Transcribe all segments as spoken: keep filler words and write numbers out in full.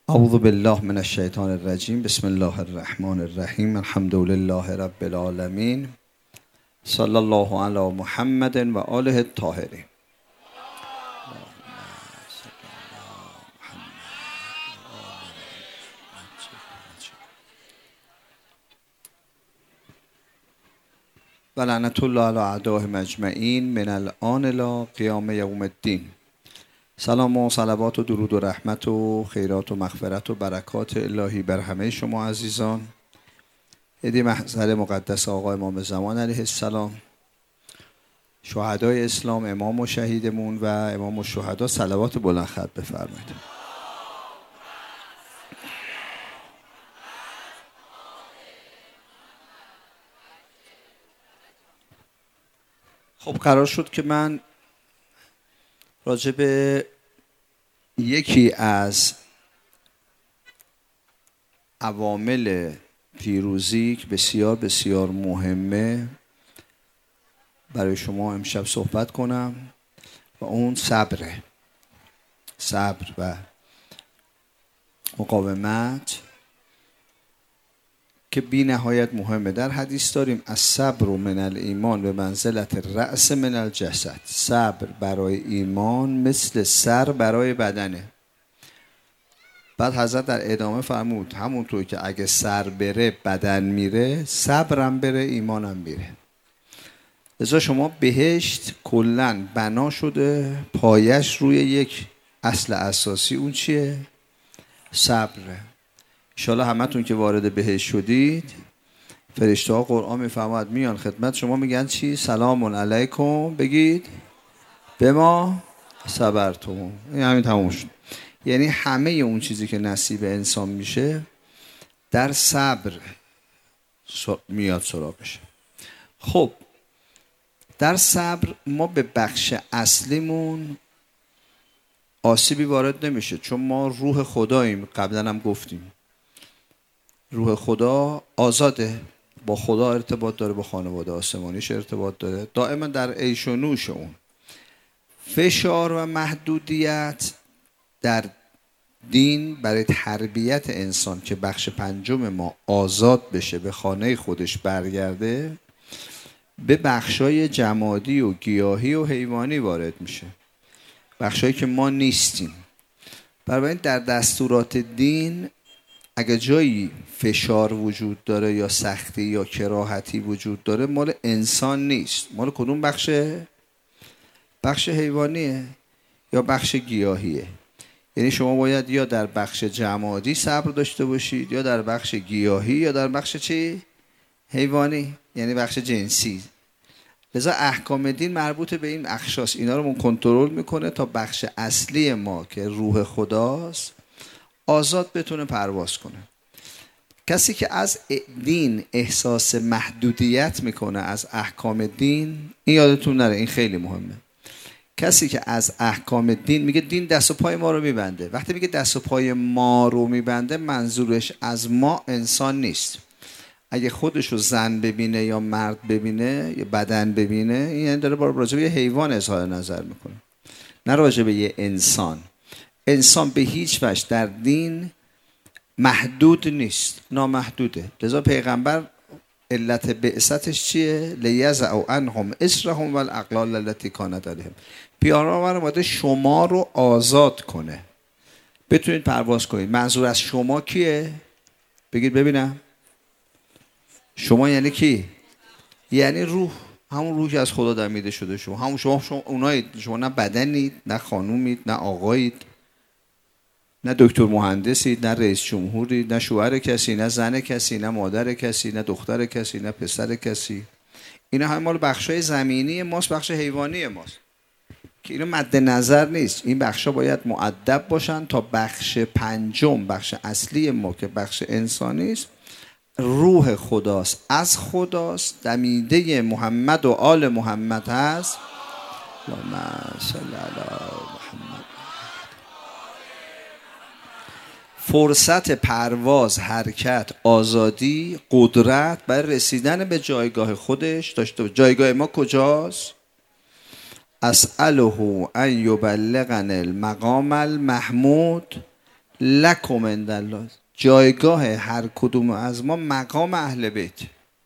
اعوذ بالله من الشیطان الرجیم. بسم الله الرحمن الرحیم. الحمد لله رب العالمین. صلی الله علی محمد و آله الطاهرین. و لعنت الله علی اعدائهم اجمعین من الآن الی قیام یوم الدین. سلام و صلوات و درود و رحمت و خیرات و مغفرت و برکات الهی بر همه شما عزیزان. عید محضر مقدس آقا امام زمان علیه السلام، شهدای اسلام، امام و شهیدمون و امام و شهدا، صلوات بلند خط بفرمایید. خب قرار شد که من راجع به یکی از عوامل پیروزی که بسیار بسیار مهمه برای شما امشب صحبت کنم و اون صبره. صبر و مقاومت که بی نهایت مهمه. در حدیث داریم الصبر من الایمان به منزلت رأس من الجسد. صبر برای ایمان مثل سر برای بدنه. بعد حضرت در ادامه فرمود همونطور که اگه سر بره بدن میره، صبرم بره ایمانم میره. لذا شما بهشت کلن بنا شده پایش روی یک اصل اساسی، اون چیه؟ صبره. انشاءالله همتون که وارد بهشت شدید، فرشته ها قرآن میفرماید میان خدمت شما میگن چی؟ سلام علیکم، بگید به ما صبرتم. این همین تموم شد. یعنی همه اون چیزی که نصیب انسان میشه در صبر میاد سراغش. خب در صبر ما به بخش اصلیمون آسیبی وارد نمیشه، چون ما روح خداییم. قبلا هم گفتیم روح خدا آزاده، با خدا ارتباط داره، با خانواده آسمانیش ارتباط داره، دائما در عیش و نوش اون. فشار و محدودیت در دین برای تربیت انسان که بخش پنجم ما آزاد بشه، به خانه خودش برگرده، به بخشای جمادی و گیاهی و حیوانی وارد میشه، بخشایی که ما نیستیم. برای در دستورات دین اگه جایی فشار وجود داره یا سختی یا کراهتی وجود داره، مال انسان نیست. مال کدوم بخشه؟ بخش حیوانیه یا بخش گیاهیه. یعنی شما باید یا در بخش جمادی صبر داشته باشید یا در بخش گیاهی یا در بخش چی؟ حیوانی، یعنی بخش جنسی. لذا احکام دین مربوط به این اخشاص، اینا رو من کنترل میکنه تا بخش اصلی ما که روح خداست آزاد بتونه پرواز کنه. کسی که از دین احساس محدودیت میکنه، از احکام دین، این یادتون نره، این خیلی مهمه. کسی که از احکام دین میگه دین دست و پای ما رو میبنده، وقتی میگه دست و پای ما رو میبنده منظورش از ما انسان نیست. اگه خودشو زن ببینه یا مرد ببینه یا بدن ببینه، این یعنی داره راجع به یه حیوان اظهار نظر میکنه، نه راجع به یه انسان. انسان به هیچ وجه در دین محدود نیست، نامحدوده. لذا پیغمبر علت بعثتش چیه؟ لیضع عنهم اصرهم والاغلال التي کانت علیهم. پیامبر اومده شما رو آزاد کنه، بتونید پرواز کنید. منظور از شما کیه؟ بگید ببینم. شما یعنی کی؟ یعنی روح، همون روح که از خدا دمیده شده. شما همون شما شما اونایید. شما نه بدنید، نه خانومید، نه آقایید، نه دکتر مهندسید، نه رئیس جمهورید، نه شوهر کسی، نه زن کسی، نه مادر کسی، نه دختر کسی، نه پسر کسی. اینا همه مال بخشای زمینی ماست، بخش حیوانی ماست که اینو مد نظر نیست. این بخشا باید مؤدب باشن تا بخش پنجم، بخش اصلی ما که بخش انسانی است، روح خداست، از خداست، دمیده محمد و آل محمد هست. اللهم صل علی محمد. فرصت پرواز، حرکت، آزادی، قدرت برای رسیدن به جایگاه خودش داشته. جایگاه ما کجاست؟ اسأله ان یبلغنی المقام المحمود لکم عند الله، جایگاه هر کدوم از ما مقام اهل بیت،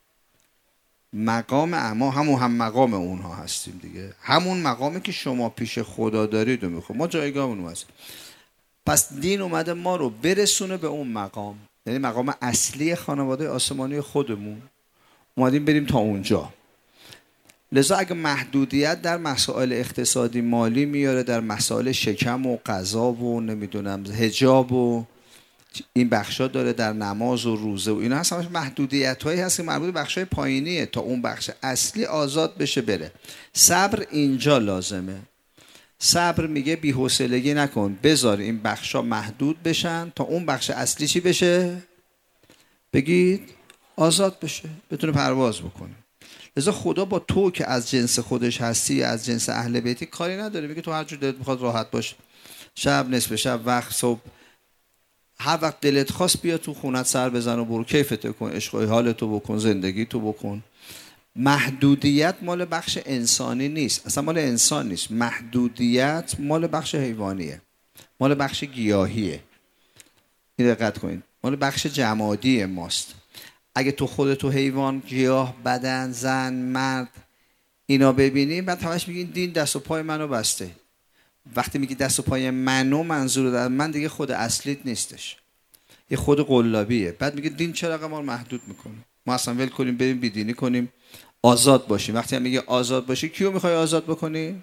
مقام ما همون هم مقام اونها هستیم دیگه، همون مقامی که شما پیش خدا دارید و میخواد ما جایگاهمون هست. پس دین اومده ما رو برسونه به اون مقام، یعنی مقام اصلی خانواده آسمانی خودمون، اومدیم بریم تا اونجا. لذا اگه محدودیت در مسائل اقتصادی مالی میاره، در مسائل شکم و غذا و نمیدونم حجاب و این بخشا داره، در نماز و روزه و اینا هست، همش محدودیت هایی هست که مربوط به بخشای پایینیه، تا اون بخش اصلی آزاد بشه بره. صبر اینجا لازمه. صبر میگه بی‌حوصلگی نکن، بذار این بخشا محدود بشن تا اون بخش اصلی چی بشه؟ بگید آزاد بشه، بتونه پرواز بکنه. لذا خدا با تو که از جنس خودش هستی، از جنس اهل بیتی، کاری نداره، میگه تو هر جور دلت میخواد راحت باش، شب نصف شب وقت صبح هر وقت دلت خواست بیا تو خونت سر بزن و برو کیفتو کن، عشق حالتو بکن، زندگی تو بکن. محدودیت مال بخش انسانی نیست، اصلا مال انسان نیست. محدودیت مال بخش حیوانیه، مال بخش گیاهیه. این دقت کنید، مال بخش جمادی ماست. اگه تو خودتو حیوان، گیاه، بدن، زن، مرد اینا ببینی، بعد همش میگین دین دست و پای منو بسته. وقتی میگی دست و پای منو، منظور در من دیگه خود اصلیت نیستش، یه خود قلابیه. بعد میگه دین چرا ما رو محدود میکنه؟ ما اصلا ول کنیم بریم بیدینی کنیم، آزاد باشیم. وقتی هم میگه آزاد باشی، کیو میخوای آزاد بکنی؟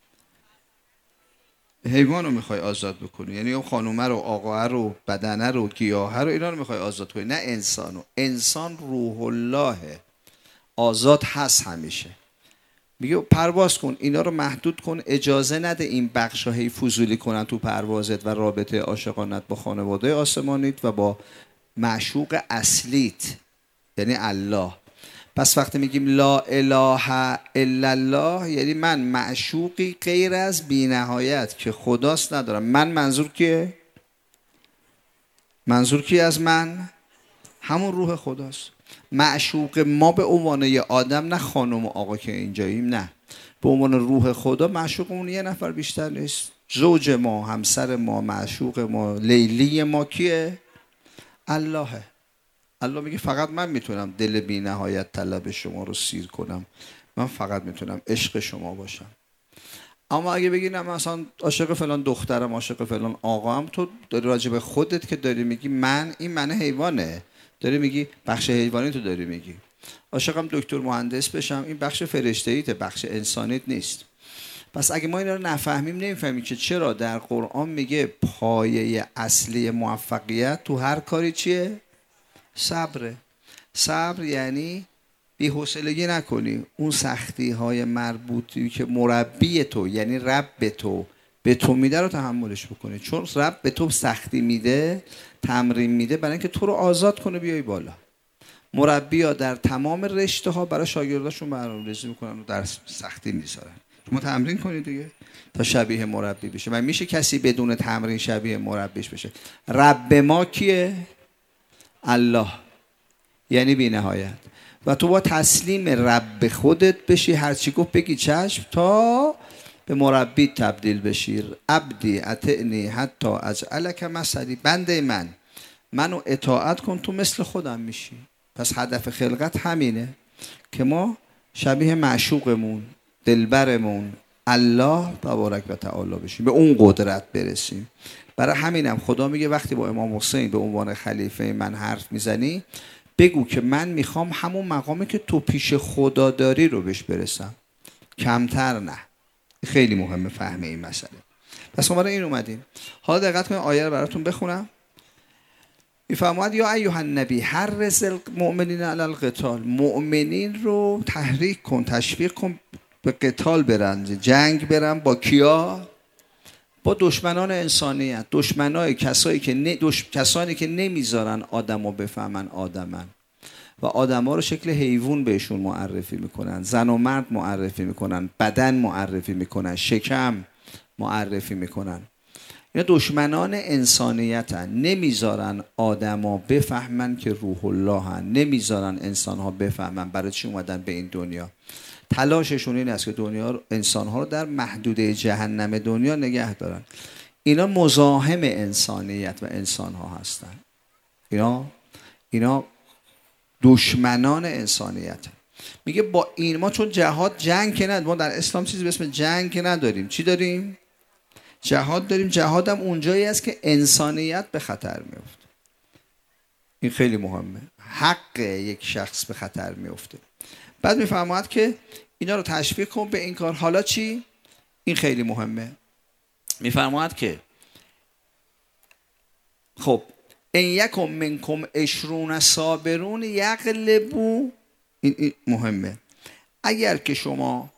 حیوان رو میخوای آزاد بکنی، یعنی اون خانومه رو، آقاه رو، بدنه رو، گیاهه رو، اینا رو میخوای آزاد کنی، نه انسانو. انسان روح اللهه، آزاد هست همیشه. میگه پرواز کن، اینا رو محدود کن، اجازه نده این بخشا هی فضولی کنن تو پروازت و رابطه عاشقانت با خانواده آسمانیت و با معشوق اصلیت، یعنی الله. پس وقتی میگیم لا اله الا الله، یعنی من معشوقی غیر از بی نهایت که خداست ندارم. من منظور کیه؟ منظور کی از من؟ همون روح خداست. معشوق ما به عنوان یه آدم، نه خانم و آقا که اینجاییم، نه، به عنوان روح خدا معشوقمون یه نفر بیشتر نیست. زوج ما، همسر ما، معشوق ما، لیلی ما کیه؟ اللهه. الله میگه فقط من میتونم دل بی نهایت طلب شما رو سیر کنم، من فقط میتونم عشق شما باشم. اما اگه بگی نه مثلا عاشق فلان دخترم، عاشق فلان آقام، تو داری راجع به خودت که داری میگی من، این من حیوانه، داری میگی بخش حیوانی، تو داری میگی عاشقم دکتر مهندس بشم، این بخش فرشته‌ایت، بخش انسانیت نیست. پس اگه ما اینا رو نفهمیم، نمیفهمیم که چرا در قرآن میگه پایه اصلی موفقیت تو هر کاری چیه؟ صبره. صبر یعنی بی‌حوصلگی نکنی، اون سختی های مربوطی که مربی تو، یعنی رب تو به تو میده رو تحملش بکنی. چون رب به تو سختی میده، تمرین میده برای اینکه تو رو آزاد کنه بیای بالا. مربی ها در تمام رشته ها برای شاگرداشون برنامه‌ریزی میکنن و در سختی میذارن. شما تمرین کنید دیگه تا شبیه مربی بشه. من میشه کسی بدون تمرین شبیه مربیش بشه؟ رب ما کیه؟ الله، یعنی بی نهایت. و تو با تسلیم رب خودت بشی، هرچی گفت بگی چشم تا به مربی تبدیل بشی. عبدی اطعنی حتی اجعلک مثلی، بنده من، منو اطاعت کن تو مثل خودم میشی. پس هدف خلقت همینه که ما شبیه معشوقمون، دلبرمون الله تبارک و تعالی بشیم، به اون قدرت برسیم. برای همینم خدا میگه وقتی با امام حسین به عنوان خلیفه من حرف میزنی، بگو که من میخوام همون مقامی که تو پیش خدا داری رو بهش برسم، کمتر نه. خیلی مهمه فهم این مسئله. پس ما برای این اومدیم. حالا دقت کنید، آیه رو براتون بخونم. میفرماید یا ایها النبی حرض المؤمنین علی القتال، مؤمنین رو تحریک کن، تشویق کن به قتال برن، جنگ برن. با کیا؟ با دشمنان انسانیت، دشمنای کسایی که نه دش... کسانی که نمیذارن آدمو بفهمن آدمن و آدما رو شکل حیوان بهشون معرفی میکنن، زن و مرد معرفی میکنن، بدن معرفی میکنن، شکم معرفی میکنن. اینا دشمنان انسانیتن، نمیذارن آدما بفهمن که روح الله هن، نمیذارن انسان ها بفهمن برای چی اومدن به این دنیا. تلاششون این است که دنیا رو، انسان ها رو در محدوده جهنم دنیا نگه دارن. اینا مزاحم انسانیت و انسان ها هستن. اینا اینا دشمنان انسانیت. میگه با این ما چون جهاد جنگ که نداریم، ما در اسلام چیزی به اسم جنگ که نداریم. چی داریم؟ جهاد داریم. جهاد هم اونجایی است که انسانیت به خطر میفته. این خیلی مهمه. حق یک شخص به خطر میفته. بعد میفرماید که اینا رو تشویق کن به این کار. حالا چی؟ این خیلی مهمه. میفرماید که خب ان یکم منکم عشرون صابرون یغلبوا، این, این مهمه، اگر که شما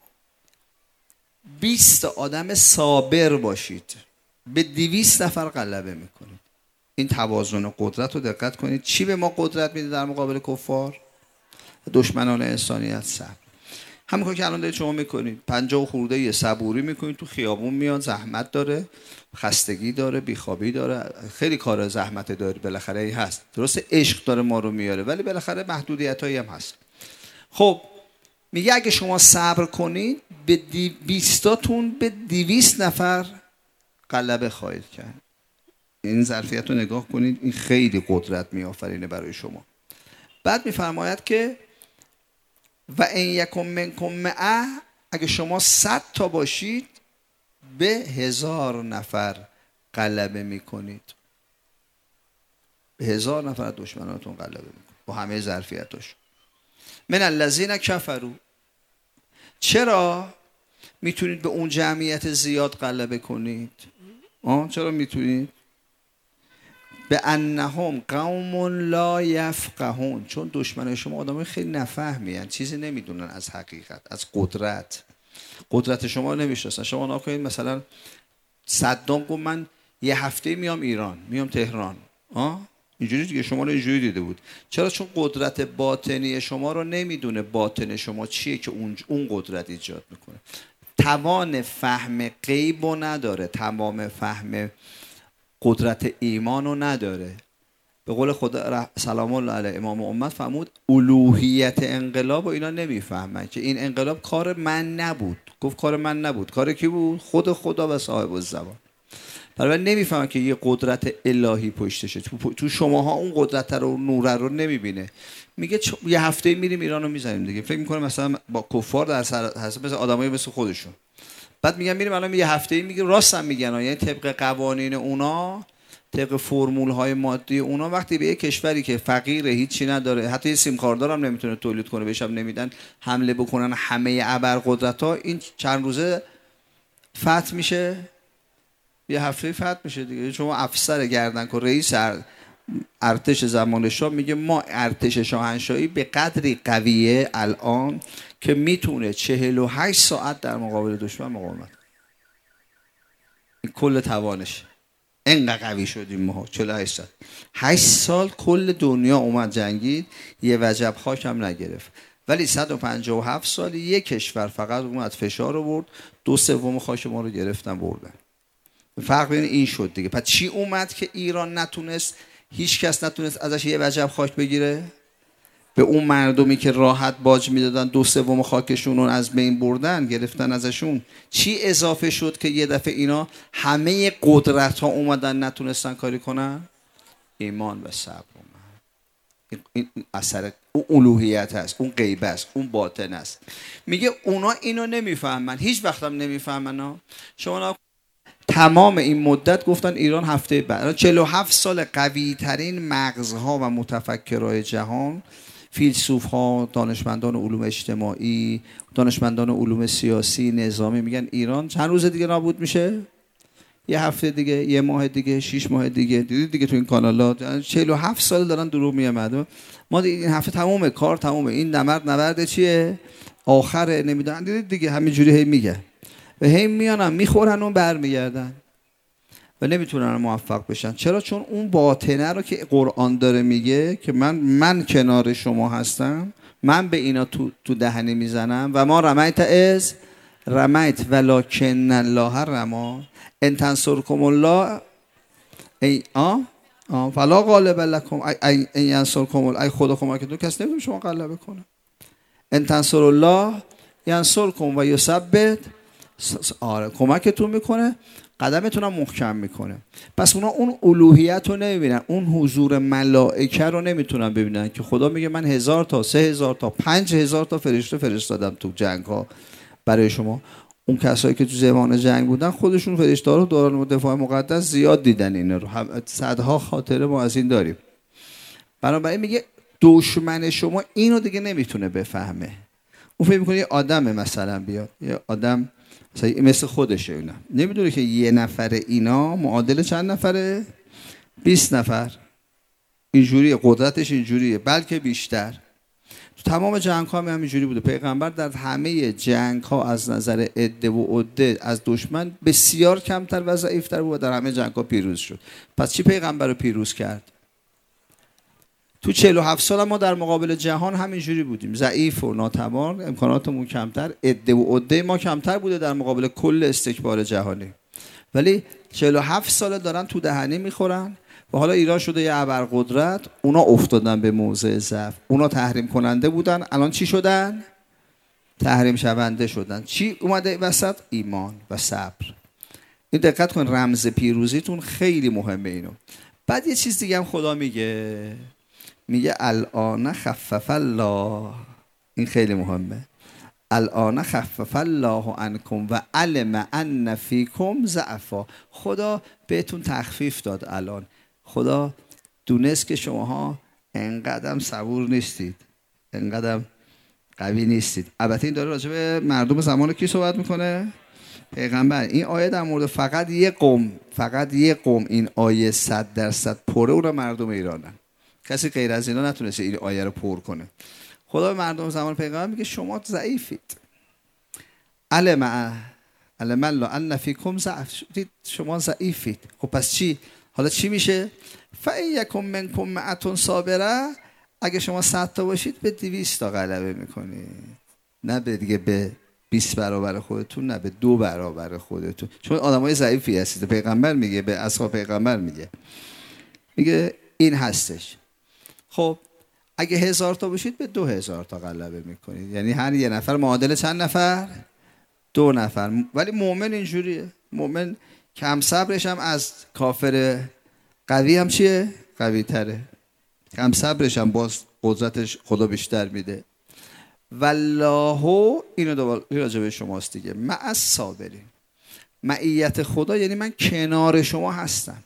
بیست آدم صابر باشید به دویست نفر غلبه میکنید. این توازن قدرت رو دقت کنید. چی به ما قدرت میده در مقابل کفار؟ دشمنان انسانیت صبر. همین کاری که الان دارید شما میکنید. پنجاه و خورده یه صبوری میکنید، تو خیابون میاد، زحمت داره، خستگی داره، بیخوابی داره، خیلی کار زحمت داره، بالاخره ای هست. درسته عشق داره ما رو میاره، ولی بالاخره محدودیتایی هم هست. خب میگه اگه شما صبر کنید به بیستاتون به دویست نفر غلبه خواهید کرد. این ظرفیت رو نگاه کنید، این خیلی قدرت میآفرینه برای شما. بعد میفرماید که و ان یکم منکم مئة، اگه شما صد تا باشید به هزار نفر غلبه میکنید. به هزار نفر دشمنانتون غلبه میکنید با همه ظرفیتاش. من الذین کفروا، چرا میتونید به اون جمعیت زیاد غلبه کنید؟ آه چرا میتونید؟ به انهم قوم لا یفقهون، چون دشمنای شما آدمای خیلی نفهمی هستند، چیزی نمیدونن از حقیقت، از قدرت. قدرت شما رو نمیشناسن. شما ناکنید مثلا صدام گفت من یه هفته میام ایران، میام تهران، آه اینجوری دیگه شما رو اینجوری دیده بود. چرا؟ چون قدرت باطنی شما رو نمیدونه. باطن شما چیه که اون اون قدرت ایجاد میکنه. توان فهم غیب رو نداره، تمام فهم قدرت ایمان رو نداره. به قول خدا سلام الله علیه امام امت فرمود الوهیت انقلاب و اینا نمیفهمن که این انقلاب کار من نبود. گفت کار من نبود. کار کی بود؟ خود خدا و صاحب الزمان. برای نمیفهمن که یه قدرت الهی پشتشه. تو شماها اون قدرت رو نور رو نمیبینه. میگه یه هفته میریم ایران رو میزنیم دیگه. فکر میکنه مثلا با کفار در سر هست، مثل آدمای مثل خودشون. بعد میگن میریم الان یه هفته، میگه راست هم میگن، یعنی طبق قوانین اونا، طبق فرمول های مادی اونا، وقتی به یه کشوری که فقیره، هیچی نداره، حتی یه سیم کاردار هم نمیتونه تولید کنه، بهش هم نمیدن، حمله بکنن همه ابرقدرت ها، این چند روزه فتح میشه، یه هفته فتح میشه دیگه. شما افسر گردنکن رئیس ارتش زمان شاه میگه ما ارتش شاهنشاهی به قدری قویه الان که میتونه چهل و هشت ساعت در مقابل دشمن مقاومت. این کل توانش. اینقدر قوی شدیم ما. چهل و هشت ساعت. هشت سال کل دنیا اومد جنگید، یه وجب خاک هم نگرفت. ولی صد و پنجاه و هفت سال یک کشور فقط اومد فشار آورد، دو سوم خاک ما رو گرفتن بردن. فرق بین این شد دیگه. پس چی اومد که ایران نتونست، هیچ کس نتونست ازش یه وجب خاک بگیره؟ به اون مردمی که راحت باج میدادن دو سوم خاکشون رو از بین بردن، گرفتن ازشون. چی اضافه شد که یه دفعه اینا همه قدرت ها اومدن نتونستن کاری کنن؟ ایمان و صبر اومد. این اثر اون الوهیت هست، اون غیب است، اون باطن است. میگه اونا اینو نمیفهمن، هیچ وقت هم نمیفهمن. شما تمام این مدت گفتن ایران هفته بعد، چهل و هفت سال قوی ترین مغزها و متفکرهای جهان، فیلسوف ها، دانشمندان علوم اجتماعی، دانشمندان علوم سیاسی، نظامی، میگن ایران چند روز دیگه نابود میشه؟ یه هفته دیگه، یه ماه دیگه، شش ماه دیگه. دیدید دیگه تو این کانالات چهل و هفت سال دارن دروغ میگن. ما این هفته تمومه، کار تمومه، این نبرد نبرد چیه؟ آخره، نمیدونن. دیدید دیگه همینجوری هی میگه و هی میانن میخورن و برمیگردن و نمیتونن موفق بشن. چرا؟ چون اون باطنه رو که قرآن داره میگه که من من کنار شما هستم، من به اینا تو, تو دهنی میزنم و ما رمیت از رمیت ولکن الله رما ان تنصرکم الله ای آ آ فلا غالب لكم ای ینصرکم ای خدا کمکتون کس نمیتونه شما غلبه کنه. ان تنصر الله ینصرکم و یثبت، آره کمکتون میکنه قدمتون هم محکم میکنه. پس اونا اون الوهیت رو نمیبینن، اون حضور ملائکه رو نمیتونن ببینن که خدا میگه من هزار تا سه هزار تا پنج هزار تا فرشته فرستادم تو جنگ ها برای شما. اون کسایی که تو زمان جنگ بودن خودشون فرشته رو دوران دفاع مقدس زیاد دیدن، اینا رو صدها خاطره ما از این داریم. بنابراین میگه دشمن شما اینو دیگه نمیتونه بفهمه. اون فکر میکنه یه آدمه مثلا بیاد، یه آدم مثلا مثل خودشه، اینا نمیدونه که یه نفر اینا معادل چند نفره؟ بیست نفر. اینجوریه قدرتش، اینجوریه، بلکه بیشتر. تو تمام جنگ ها هم همینجوری بوده. پیغمبر در همه جنگ ها از نظر عده و عده از دشمن بسیار کمتر و ضعیفتر بود و در همه جنگ ها پیروز شد. پس چی پیغمبر رو پیروز کرد؟ تو چهل و هفت سال ما در مقابل جهان همینجوری بودیم، ضعیف و ناتوان، امکاناتمون کمتر، عده و عده ما کمتر بوده در مقابل کل استکبار جهانی. ولی چهل و هفت سال دارن تو دهنی میخورن و حالا ایران شده یه ابرقدرت، اونا افتادن به موضع ضعف. اونا تحریم کننده بودن، الان چی شدن؟ تحریم شونده شدن. چی اومده وسط؟ ایمان و صبر. این دقت کن، رمز پیروزیتون خیلی مهمه اینو. بعد یه چیز دیگه هم خدا میگه، میگه الان خفف الله، این خیلی مهمه، الان خفف الله عنکم و علم ان فیکم ضعفا. خدا بهتون تخفیف داد. الان خدا دونست که شماها انقدر صبور نیستید، انقدر قوی نیستید. البته این داره راجع به مردم زمان کی صحبت میکنه؟ پیغمبر. این آیه در مورد فقط یه قوم، فقط یه قوم این آیه صد درصد پره، اون مردم ایرانن. کسی غیر از اینا نتونسته این آیه رو پر کنه. خدا به مردم زمان پیغمبر میگه شما ضعیفید. علم علم الله ان فیکم ضعف، شما ضعیفید. خب پس چی؟ حالا چی میشه؟ فإن یکم منکم مئة صابره، اگه شما صد تا باشید به دویست تا غلبه میکنید. نه به دیگه به بیست برابر خودتون، نه به دو برابر خودتون، چون آدمای ضعیفی هستید. پیغمبر میگه به اصحاب پیغمبر میگه میگه این هستش. خب اگه هزار تا باشید به دو هزار تا غلبه میکنید، یعنی هر یه نفر معادل چند نفر؟ دو نفر. ولی مؤمن اینجوریه، مؤمن کم صبرش هم از کافر قوی هم چیه؟ قوی تره. کم صبرش هم باز قدرتش خدا بیشتر میده. والله، اینو دوباره راجع به شماست دیگه، مع الصابرین. معیت خدا یعنی من کنار شما هستم،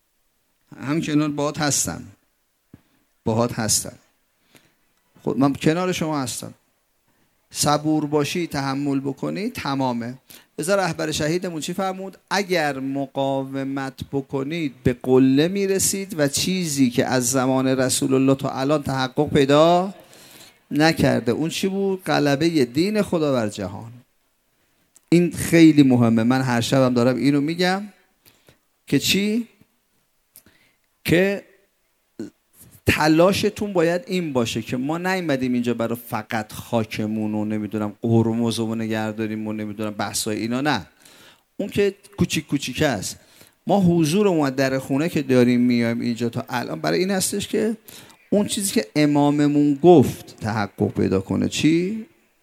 هم کنار باهات هستم، باهات هستم، خود من کنار شما هستم. صبور باشی، تحمل بکنی، تمامه. ازا رهبر شهیدمون چی فرمود؟ اگر مقاومت بکنید به قله میرسید و چیزی که از زمان رسول الله تا الان تحقق پیدا نکرده. اون چی بود؟ غلبه دین خدا بر جهان. این خیلی مهمه. من هر شبم دارم اینو میگم که چی؟ که تلاشتون باید این باشه که ما نیومدیم اینجا برای فقط خاکمون و نمیدونم قرمزمون نگهداریم و نمیدونم بحثای اینا، نه، اون که کوچیک کوچیک است. ما حضورمون در خونه که داریم میایم اینجا تا الان برای این هستش که اون چیزی که اماممون گفت تحقق پیدا کنه. چی؟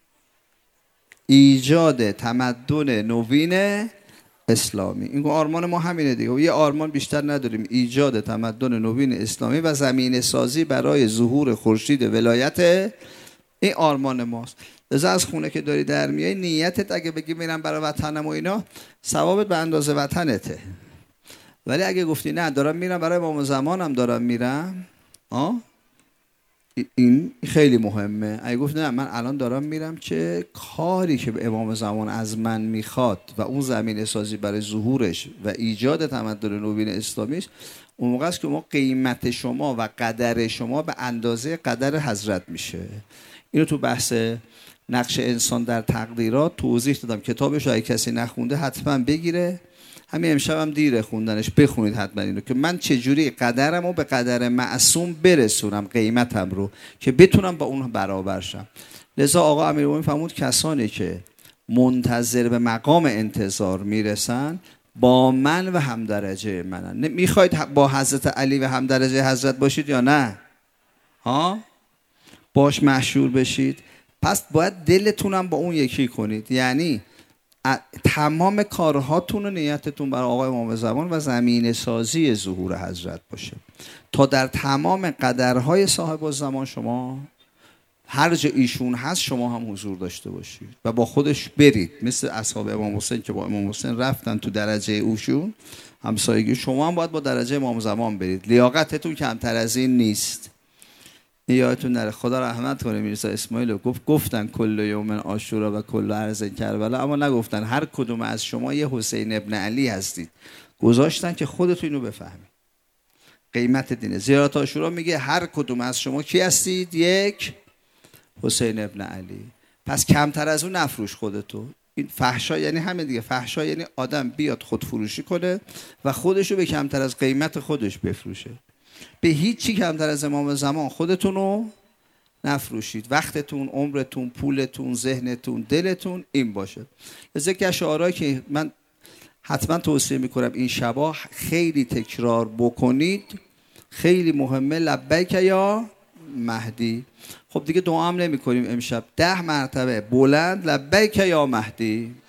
ایجاد تمدن نوین اسلامی. این آرمان ما همینه دیگه، و یه آرمان بیشتر نداریم، ایجاد تمدن نوین اسلامی و زمینه سازی برای ظهور خورشید ولایت. این آرمان ماست. لذا از خونه که داری در میای، نیتت اگه بگی میرم برای وطنم و اینا، ثوابت به اندازه وطنته. ولی اگه گفتی نه دارم میرم برای امام زمانم دارم میرم، آه این خیلی مهمه. اگه گفت نه من الان دارم میرم که کاری که به امام زمان از من میخواد و اون زمینه سازی برای ظهورش و ایجاد تمدن نوین اسلامیش، اون موقع است که ما قیمت شما و قدر شما به اندازه قدر حضرت میشه. اینو تو بحث نقش انسان در تقدیرات توضیح دادم. کتابش اگه کسی نخونده حتما بگیره. همین امشب هم دیره خوندنش، بخونید حتما اینو که من چجوری قدرمو به قدر معصوم برسونم، قیمتم رو، که بتونم با اون برابر شم. لذا آقا امیرالمومنین فرمود کسانی که منتظر به مقام انتظار میرسن با من و همدرجه منن. میخواید با حضرت علی و همدرجه حضرت باشید یا نه؟ ها؟ باش مشهور بشید؟ پس باید دلتونم با اون یکی کنید. یعنی تمام کارهاتون و نیتتون برای آقای امام زمان و زمین سازی ظهور حضرت باشه تا در تمام قدرهای صاحب الزمان شما هر جا ایشون هست شما هم حضور داشته باشید و با خودش برید، مثل اصحاب امام حسین که با امام حسین رفتن تو درجه اوشون همسایگی، شما هم باید با درجه امام زمان برید. لیاقتتون کمتر از این نیست. یادتون نره، خدا رحمت کنه میرزا اسماعیل گفت گفتن کل یوم عاشورا و کل ارض کربلا، اما نگفتن هر کدوم از شما یه حسین ابن علی هستید، گذاشتن که خودتون اینو بفهمید. قیمت دینه. زیارت عاشورا میگه هر کدوم از شما کی هستید؟ یک حسین ابن علی. پس کمتر از اون نفروش خودتو. این فحشا یعنی همین دیگه. فحشا یعنی آدم بیاد خودفروشی کنه و خودشو به کمتر از قیمت خودش بفروشه. به هیچی کمتر از امام زمان خودتونو نفروشید. وقتتون، عمرتون، پولتون، ذهنتون، دلتون این باشه. از یک اشعارهایی که من حتما توصیه میکنم این شبا خیلی تکرار بکنید، خیلی مهمه. لبیک یا مهدی. خب دیگه دعا هم نمی کنیم امشب، ده مرتبه بلند لبیک یا مهدی.